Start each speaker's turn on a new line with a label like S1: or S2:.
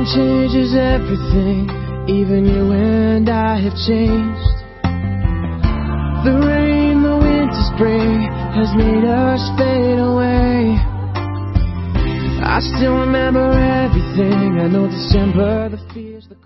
S1: changes everything. Even you and I have changed. The rain, the winter, spring has made us fade away. I still remember everything. I know December, the fears, the